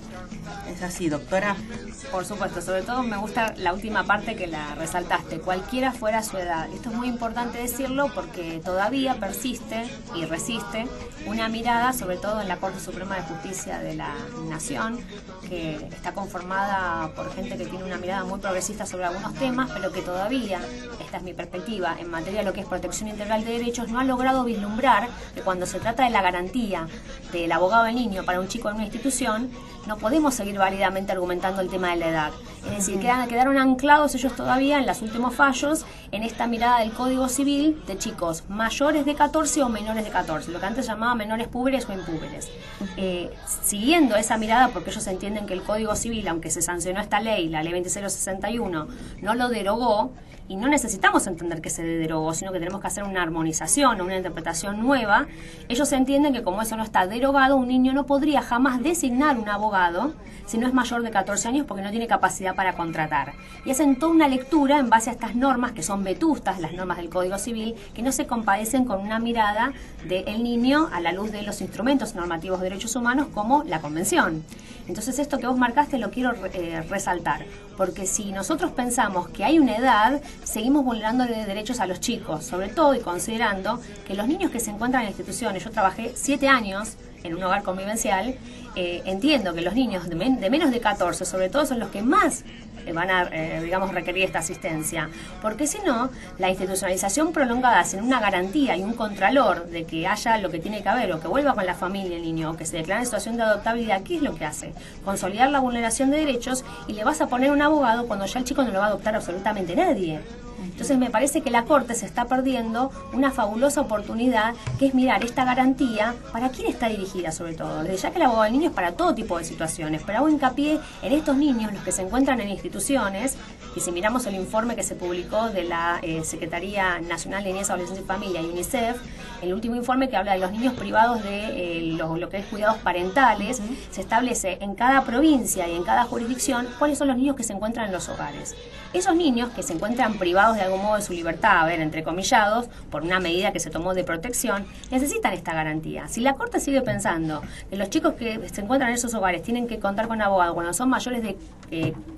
¿Es así, doctora? Por supuesto, sobre todo me gusta la última parte que la resaltaste, cualquiera fuera su edad. Esto es muy importante decirlo porque todavía persiste y resiste una mirada, sobre todo en la Corte Suprema de Justicia de la Nación, que está conformada por gente que tiene una mirada muy progresista sobre algunos temas, pero que todavía, esta es mi perspectiva, en materia de lo que es protección integral de derechos, no ha logrado vislumbrar que cuando se trata de la garantía del abogado del niño para un chico en una institución, no podemos seguir válidamente argumentando el tema de la edad. Es decir, quedan, quedaron anclados ellos todavía en los últimos fallos en esta mirada del Código Civil de chicos mayores de catorce o menores de catorce, lo que antes llamaba menores púberes o impúberes. Eh, siguiendo esa mirada, porque ellos entienden que el Código Civil, aunque se sancionó esta ley, la ley veintiséis mil sesenta y uno, no lo derogó, y no necesitamos entender que se derogó, sino que tenemos que hacer una armonización o una interpretación nueva. Ellos entienden que como eso no está derogado, un niño no podría jamás designar un abogado si no es mayor de catorce años porque no tiene capacidad para contratar. Y hacen toda una lectura en base a estas normas que son vetustas, las normas del Código Civil, que no se compadecen con una mirada del niño a la luz de los instrumentos normativos de derechos humanos como la Convención. Entonces esto que vos marcaste lo quiero eh, resaltar, porque si nosotros pensamos que hay una edad, seguimos vulnerando derechos a los chicos, sobre todo y considerando que los niños que se encuentran en instituciones, yo trabajé siete años en un hogar convivencial, eh, entiendo que los niños de, men de menos de catorce, sobre todo, son los que más eh, van a, eh, digamos, requerir esta asistencia. Porque si no, la institucionalización prolongada sin una garantía y un contralor de que haya lo que tiene que haber, o que vuelva con la familia el niño, o que se declare en situación de adoptabilidad, ¿qué es lo que hace? Consolidar la vulneración de derechos, y le vas a poner un abogado cuando ya el chico no lo va a adoptar absolutamente nadie. Entonces me parece que la Corte se está perdiendo una fabulosa oportunidad, que es mirar esta garantía para quién está dirigida, sobre todo. Desde ya que el abogado del niño es para todo tipo de situaciones, pero hago hincapié en estos niños, los que se encuentran en instituciones, y si miramos el informe que se publicó de la eh, Secretaría Nacional de Niñez, Adolescencia y Familia y UNICEF, el último informe que habla de los niños privados de eh, lo, lo que es cuidados parentales, uh-huh. se establece en cada provincia y en cada jurisdicción cuáles son los niños que se encuentran en los hogares. Esos niños que se encuentran privados de algún modo de su libertad, a ver, entrecomillados, por una medida que se tomó de protección, necesitan esta garantía. Si la Corte sigue pensando que los chicos que se encuentran en esos hogares tienen que contar con abogado cuando son mayores de eh, eh,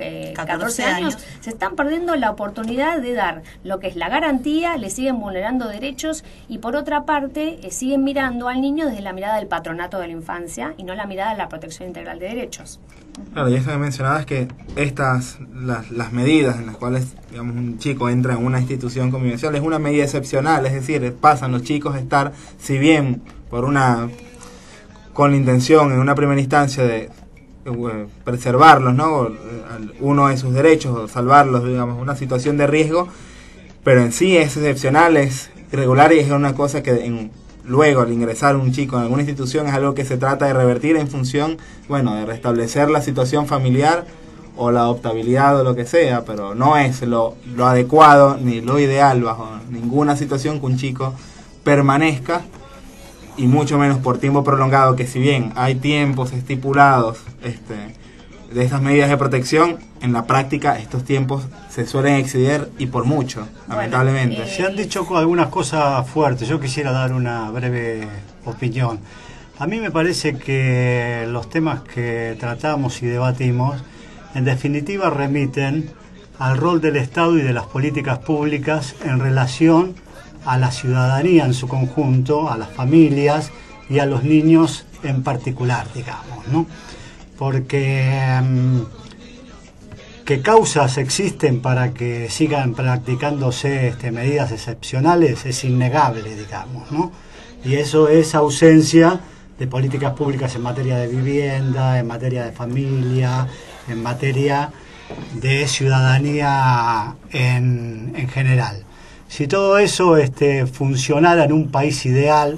eh, catorce catorce años, años, se están perdiendo la oportunidad de dar lo que es la garantía, le siguen vulnerando derechos y por otra parte eh, siguen mirando al niño desde la mirada del patronato de la infancia y no la mirada de la protección integral de derechos. Claro, y eso que mencionabas que estas, las, las medidas en las cuales, digamos, un chico entra en una institución convivencial es una medida excepcional, es decir, pasan los chicos a estar, si bien por una, con la intención en una primera instancia de eh, preservarlos, ¿no? Uno de sus derechos, o salvarlos, digamos, una situación de riesgo, pero en sí es excepcional, es irregular y es una cosa que en luego, al ingresar un chico en alguna institución, es algo que se trata de revertir en función, bueno, de restablecer la situación familiar o la adoptabilidad o lo que sea, pero no es lo, lo adecuado ni lo ideal bajo ninguna situación que un chico permanezca, y mucho menos por tiempo prolongado, que si bien hay tiempos estipulados este, de estas medidas de protección, en la práctica estos tiempos se suelen exceder y por mucho, lamentablemente. Bueno, eh, se han dicho algunas cosas fuertes. Yo quisiera dar una breve opinión. A mí me parece que los temas que tratamos y debatimos, en definitiva, remiten al rol del Estado y de las políticas públicas en relación a la ciudadanía en su conjunto, a las familias y a los niños en particular, digamos, ¿no? Porque um, ¿qué causas existen para que sigan practicándose este, medidas excepcionales? Es innegable, digamos, ¿no? Y eso es ausencia de políticas públicas en materia de vivienda, en materia de familia, en materia de ciudadanía en, en general. Si todo eso este, funcionara en un país ideal,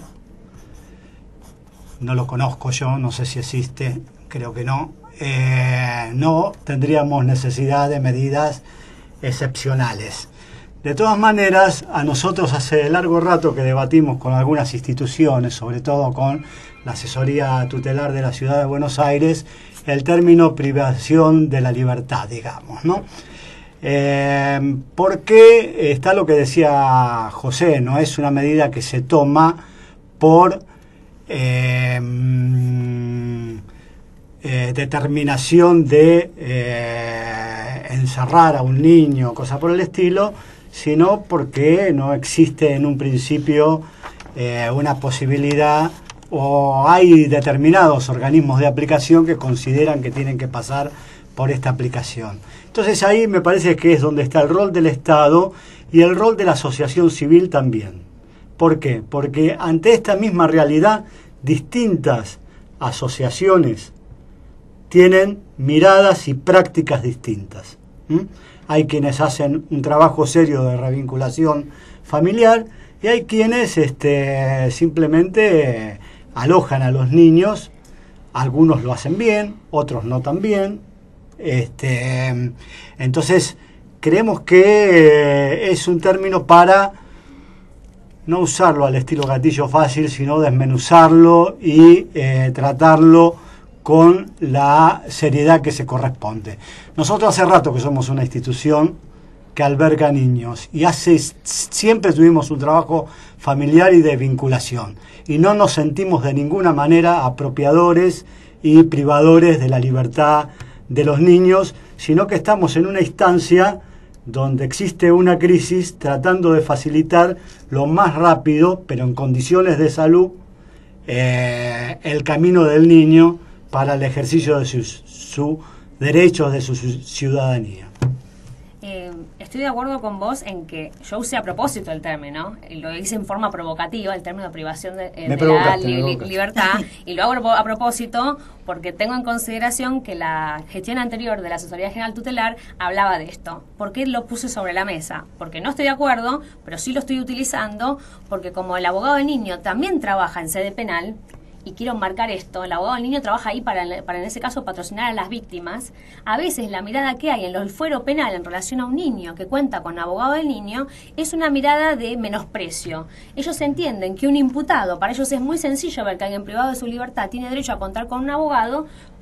no lo conozco yo, no sé si existe, creo que no, eh, no tendríamos necesidad de medidas excepcionales. De todas maneras, a nosotros hace largo rato que debatimos con algunas instituciones, sobre todo con la asesoría tutelar de la Ciudad de Buenos Aires, el término privación de la libertad, digamos, ¿no? Eh, porque está lo que decía José, no es una medida que se toma por eh, eh, determinación de eh, encerrar a un niño, cosa por el estilo, sino porque no existe en un principio eh, una posibilidad, o hay determinados organismos de aplicación que consideran que tienen que pasar por esta aplicación. Entonces ahí me parece que es donde está el rol del Estado y el rol de la asociación civil también. ¿Por qué? Porque ante esta misma realidad, distintas asociaciones tienen miradas y prácticas distintas. ¿Mm? Hay quienes hacen un trabajo serio de revinculación familiar y hay quienes este, simplemente alojan a los niños. Algunos lo hacen bien, otros no tan bien. Este, entonces creemos que eh, es un término para no usarlo al estilo gatillo fácil, sino desmenuzarlo y eh, tratarlo con la seriedad que se corresponde. Nosotros hace rato que somos una institución que alberga niños y hace siempre tuvimos un trabajo familiar y de vinculación y no nos sentimos de ninguna manera apropiadores y privadores de la libertad de los niños, sino que estamos en una instancia donde existe una crisis tratando de facilitar lo más rápido, pero en condiciones de salud, eh, el camino del niño para el ejercicio de sus su derechos, de su, su ciudadanía. Eh, estoy de acuerdo con vos en que yo usé a propósito el término, y lo hice en forma provocativa, el término privación de, eh, de la li li libertad, y lo hago a propósito porque tengo en consideración que la gestión anterior de la Asesoría General Tutelar hablaba de esto. ¿Por qué lo puse sobre la mesa? Porque no estoy de acuerdo, pero sí lo estoy utilizando, porque como el abogado del niño también trabaja en sede penal, y quiero marcar esto, el abogado del niño trabaja ahí para, para en ese caso patrocinar a las víctimas. A veces la mirada que hay en el fuero penal en relación a un niño que cuenta con abogado del niño es una mirada de menosprecio. Ellos entienden que un imputado, para ellos es muy sencillo ver que alguien privado de su libertad tiene derecho a contar con un abogado,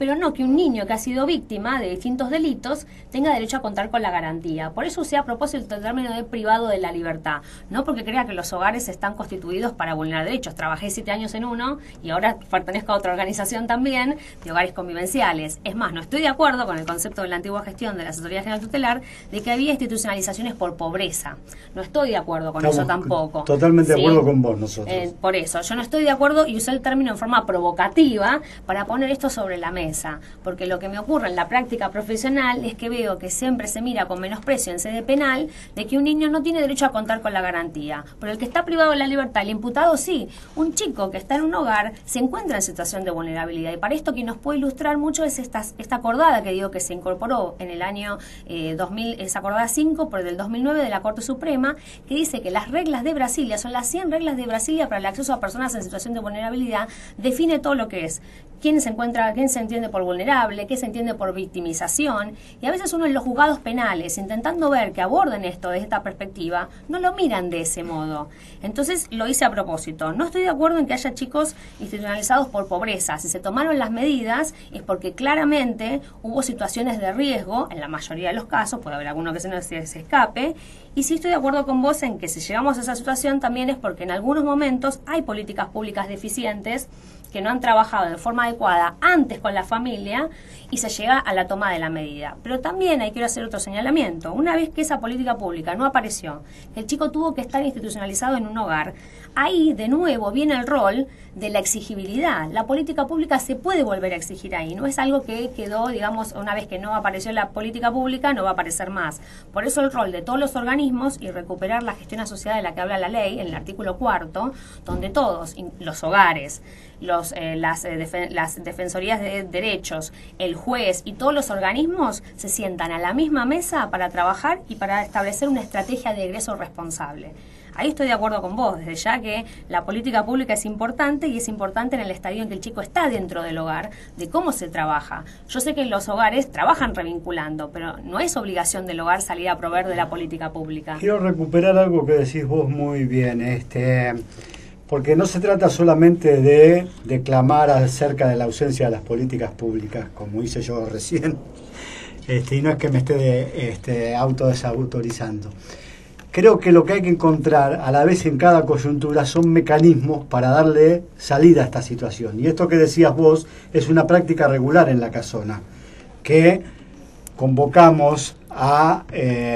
pero no que un niño que ha sido víctima de distintos delitos tenga derecho a contar con la garantía. Por eso usé a propósito el término de privado de la libertad, no porque crea que los hogares están constituidos para vulnerar derechos. Trabajé siete años en uno y ahora pertenezco a otra organización también de hogares convivenciales. Es más, no estoy de acuerdo con el concepto de la antigua gestión de la Asesoría General Tutelar de que había institucionalizaciones por pobreza. No estoy de acuerdo con Estamos eso tampoco. Totalmente ¿sí? de acuerdo con vos nosotros. Eh, por eso, yo no estoy de acuerdo y usé el término en forma provocativa para poner esto sobre la mesa, porque lo que me ocurre en la práctica profesional es que veo que siempre se mira con menosprecio en sede penal de que un niño no tiene derecho a contar con la garantía. Pero el que está privado de la libertad, el imputado sí. Un chico que está en un hogar se encuentra en situación de vulnerabilidad y para esto que nos puede ilustrar mucho es esta, esta acordada que digo que se incorporó en el año eh, dos mil, es acordada cinco por el del dos mil nueve de la Corte Suprema, que dice que las reglas de Brasilia son las cien reglas de Brasilia para el acceso a personas en situación de vulnerabilidad, define todo lo que es. Quién se encuentra, quién se entiende por vulnerable, qué se entiende por victimización, y a veces uno en los juzgados penales, intentando ver que aborden esto desde esta perspectiva, no lo miran de ese modo. Entonces lo hice a propósito. No estoy de acuerdo en que haya chicos institucionalizados por pobreza. Si se tomaron las medidas es porque claramente hubo situaciones de riesgo, en la mayoría de los casos, puede haber alguno que se nos se, se escape, y sí estoy de acuerdo con vos en que si llegamos a esa situación también es porque en algunos momentos hay políticas públicas deficientes que no han trabajado de forma adecuada antes con la familia y se llega a la toma de la medida. Pero también hay que hacer otro señalamiento. Una vez que esa política pública no apareció, que el chico tuvo que estar institucionalizado en un hogar, ahí de nuevo viene el rol de la exigibilidad. La política pública se puede volver a exigir ahí, no es algo que quedó, digamos, una vez que no apareció la política pública, no va a aparecer más. Por eso el rol de todos los organismos y recuperar la gestión asociada de la que habla la ley, en el artículo cuarto, donde todos, los hogares, los, eh, las, eh, defen las defensorías de derechos, el juez y todos los organismos se sientan a la misma mesa para trabajar y para establecer una estrategia de egreso responsable. Ahí estoy de acuerdo con vos, desde ya que la política pública es importante y es importante en el estadio en que el chico está dentro del hogar, de cómo se trabaja. Yo sé que los hogares trabajan revinculando, pero no es obligación del hogar salir a proveer de la política pública. Quiero recuperar algo que decís vos muy bien, este, porque no se trata solamente de declamar acerca de la ausencia de las políticas públicas, como hice yo recién, este, y no es que me esté de, este, autodesautorizando. Creo que lo que hay que encontrar a la vez en cada coyuntura son mecanismos para darle salida a esta situación. Y esto que decías vos es una práctica regular en la Casona, que convocamos a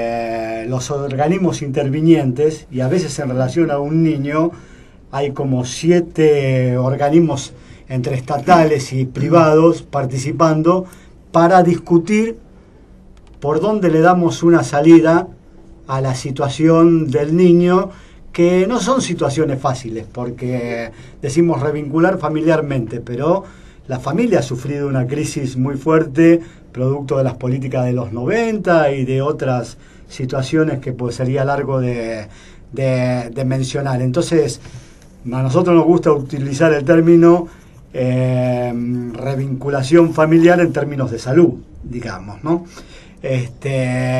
eh, los organismos intervinientes y a veces en relación a un niño hay como siete organismos entre estatales y privados participando para discutir por dónde le damos una salida a la situación del niño, que no son situaciones fáciles, porque decimos revincular familiarmente, pero la familia ha sufrido una crisis muy fuerte, producto de las políticas de los noventa y de otras situaciones que pues, sería largo de, de, de mencionar. Entonces, a nosotros nos gusta utilizar el término eh, revinculación familiar en términos de salud, digamos, ¿no? Este,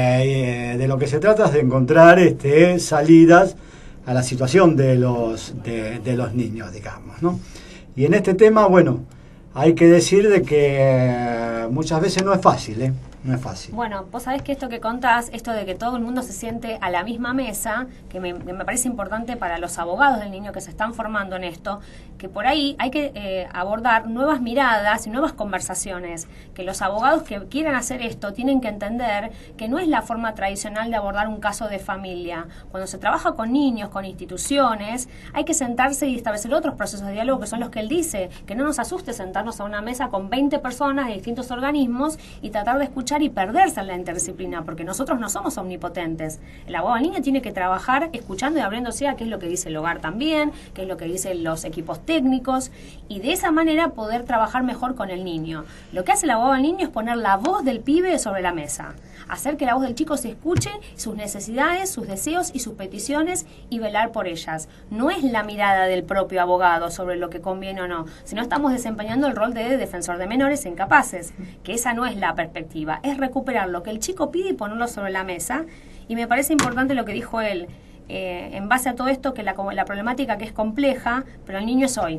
de lo que se trata es de encontrar este, salidas a la situación de los, de, de los niños, digamos, ¿no? Y en este tema, bueno, hay que decir de que muchas veces no es fácil, ¿eh? No es fácil. Bueno, vos sabés que esto que contás, esto de que todo el mundo se siente a la misma mesa, que me, que me parece importante para los abogados del niño que se están formando en esto, que por ahí hay que eh, abordar nuevas miradas y nuevas conversaciones, que los abogados que quieran hacer esto tienen que entender que no es la forma tradicional de abordar un caso de familia. Cuando se trabaja con niños, con instituciones, hay que sentarse y establecer otros procesos de diálogo que son los que él dice, que no nos asuste sentarnos a una mesa con veinte personas de distintos organismos y tratar de escuchar y perderse en la interdisciplina, porque nosotros no somos omnipotentes. El abogado del niño tiene que trabajar escuchando y abriéndose a qué es lo que dice el hogar también, qué es lo que dicen los equipos técnicos, y de esa manera poder trabajar mejor con el niño. Lo que hace el abogado del niño es poner la voz del pibe sobre la mesa, hacer que la voz del chico se escuche, sus necesidades, sus deseos y sus peticiones, y velar por ellas. No es la mirada del propio abogado sobre lo que conviene o no, sino estamos desempeñando el rol de defensor de menores e incapaces, que esa no es la perspectiva, es recuperar lo que el chico pide y ponerlo sobre la mesa. Y me parece importante lo que dijo él, eh, en base a todo esto, que la, la problemática que es compleja, pero el niño es hoy.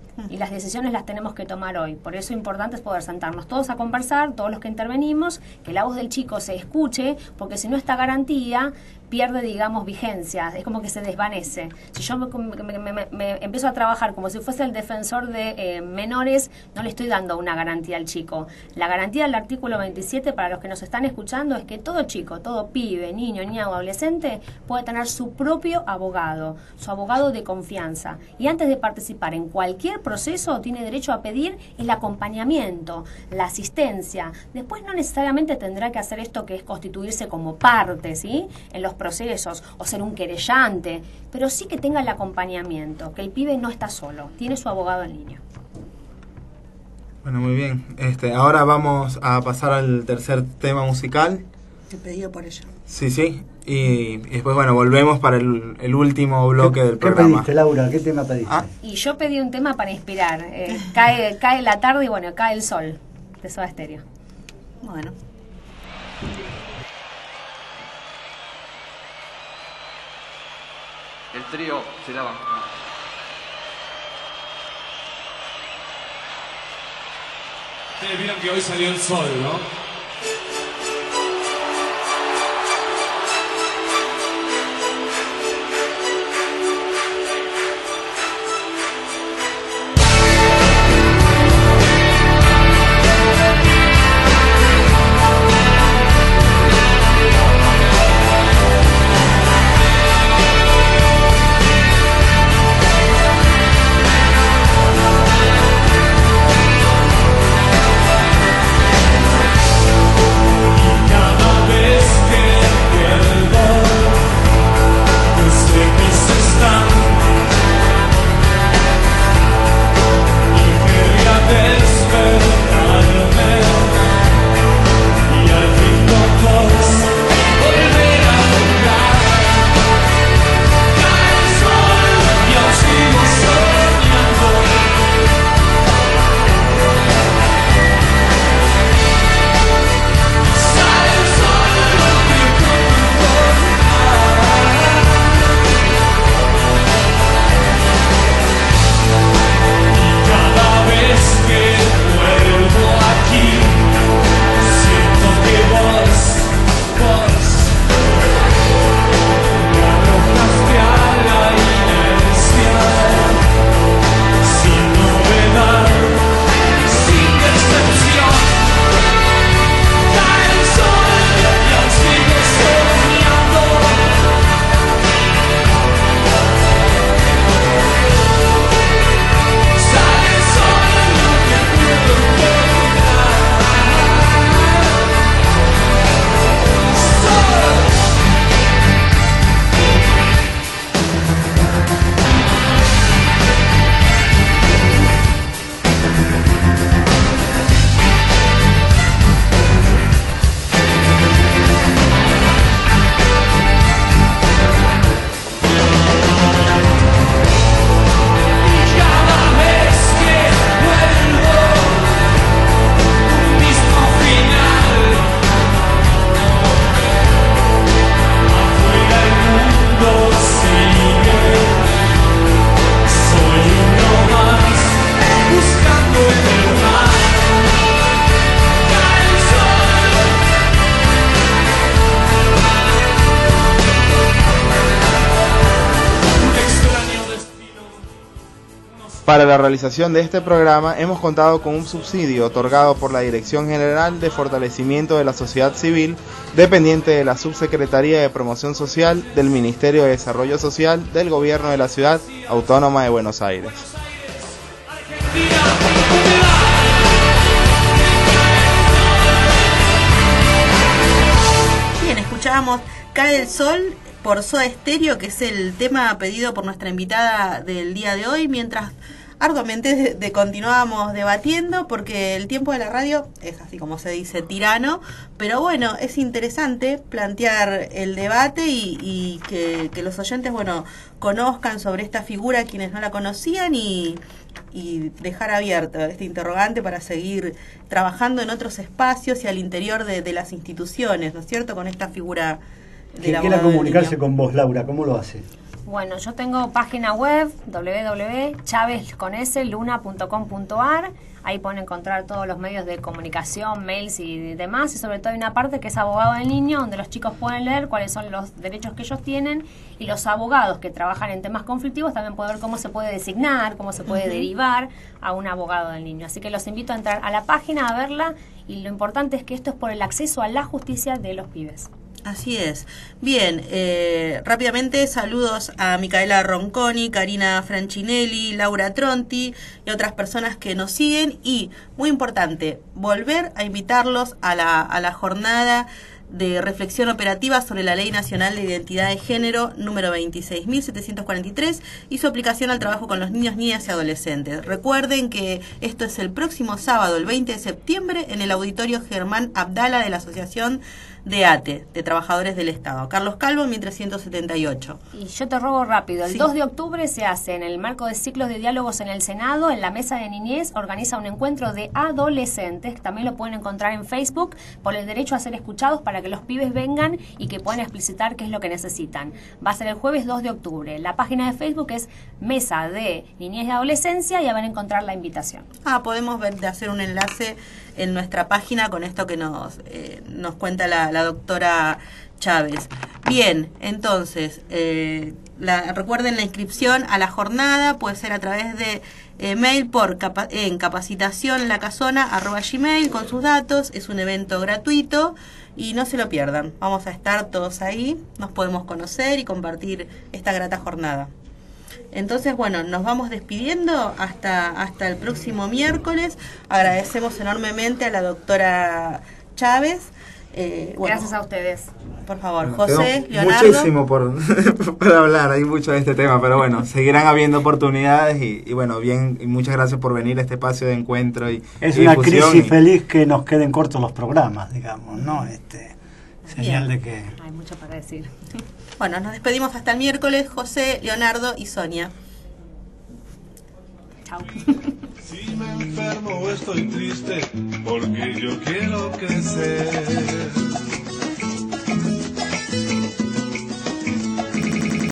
y las decisiones las tenemos que tomar hoy. Por eso importante es poder sentarnos todos a conversar, todos los que intervenimos, que la voz del chico se escuche, porque si no esta garantía pierde, digamos, vigencia, es como que se desvanece. Si yo me, me, me, me empiezo a trabajar como si fuese el defensor de eh, menores, no le estoy dando una garantía al chico. La garantía del artículo veintisiete, para los que nos están escuchando, es que todo chico, todo pibe, niño, niña o adolescente puede tener su propio abogado, su abogado de confianza. Y antes de participar en cualquier proceso, tiene derecho a pedir el acompañamiento, la asistencia. Después no necesariamente tendrá que hacer esto que es constituirse como parte, ¿sí?, en los procesos o ser un querellante, pero sí que tenga el acompañamiento, que el pibe no está solo, tiene su abogado en línea. Bueno, muy bien. Este, ahora vamos a pasar al tercer tema musical. Te pedí por ello. Sí, sí. Y, y después, bueno, volvemos para el, el último bloque ¿Qué, del ¿Qué programa. pediste, Laura? ¿Qué tema pediste? Ah. Y yo pedí un tema para inspirar. Eh, cae, cae la tarde y bueno, cae el sol, de Soda Stereo. Bueno. El trío se la banca. Ustedes vieron que hoy salió el sol, ¿no? Para la realización de este programa hemos contado con un subsidio otorgado por la Dirección General de Fortalecimiento de la Sociedad Civil, dependiente de la Subsecretaría de Promoción Social del Ministerio de Desarrollo Social del Gobierno de la Ciudad Autónoma de Buenos Aires. Bien, escuchábamos Cae el Sol por Soda Stereo, que es el tema pedido por nuestra invitada del día de hoy, mientras arduamente de, de continuábamos debatiendo, porque el tiempo de la radio es así como se dice, tirano, pero bueno, es interesante plantear el debate y, y que, que los oyentes, bueno, conozcan sobre esta figura quienes no la conocían y, y dejar abierto este interrogante para seguir trabajando en otros espacios y al interior de, de las instituciones, ¿no es cierto?, con esta figura de Quien la quiera abogada del comunicarse niño. con vos, Laura, ¿cómo lo hace? Bueno, yo tengo página web w w w punto chaves con s luna punto com punto a r. Ahí pueden encontrar todos los medios de comunicación, mails y demás. Y sobre todo hay una parte que es abogado del niño, donde los chicos pueden leer cuáles son los derechos que ellos tienen. Y los abogados que trabajan en temas conflictivos también pueden ver cómo se puede designar, cómo se puede uh-huh. derivar a un abogado del niño. Así que los invito a entrar a la página, a verla. Y lo importante es que esto es por el acceso a la justicia de los pibes. Así es. Bien, eh, rápidamente saludos a Micaela Ronconi, Karina Francinelli, Laura Tronti y otras personas que nos siguen. Y, muy importante, volver a invitarlos a la, a la jornada de reflexión operativa sobre la Ley Nacional de Identidad de Género número veintiséis mil setecientos cuarenta y tres y su aplicación al trabajo con los niños, niñas y adolescentes. Recuerden que esto es el próximo sábado, el veinte de septiembre, en el Auditorio Germán Abdala de la Asociación de A T E, de Trabajadores del Estado. Carlos Calvo, mil trescientos setenta y ocho. Y yo te robo rápido. El sí. dos de octubre se hace, en el marco de ciclos de diálogos en el Senado, en la Mesa de Niñez, organiza un encuentro de adolescentes, que también lo pueden encontrar en Facebook, por el derecho a ser escuchados, para que los pibes vengan y que puedan explicitar qué es lo que necesitan. Va a ser el jueves dos de octubre. La página de Facebook es Mesa de Niñez y Adolescencia y ya van a encontrar la invitación. Ah, podemos ver, de hacer un enlace en nuestra página con esto que nos, eh, nos cuenta la, la doctora Chávez. Bien, entonces, eh, la, recuerden la inscripción a la jornada, puede ser a través de eh, mail por capa, en capacitación lacasona arroba gmail con sus datos. Es un evento gratuito y no se lo pierdan. Vamos a estar todos ahí, nos podemos conocer y compartir esta grata jornada. Entonces, bueno, nos vamos despidiendo hasta, hasta el próximo miércoles. Agradecemos enormemente a la doctora Chávez. Eh, bueno, gracias a ustedes. Por favor, bueno, José, Leonardo. Muchísimo por, por hablar, hay mucho de este tema, pero bueno, seguirán habiendo oportunidades y, y bueno, bien, y muchas gracias por venir a este espacio de encuentro y es y una difusión crisis y... feliz que nos queden cortos los programas, digamos, ¿no? Este, señal bien. de que... Hay mucho para decir. Bueno, nos despedimos hasta el miércoles, José, Leonardo y Sonia. Chao. Si me enfermo o estoy triste, porque yo quiero crecer.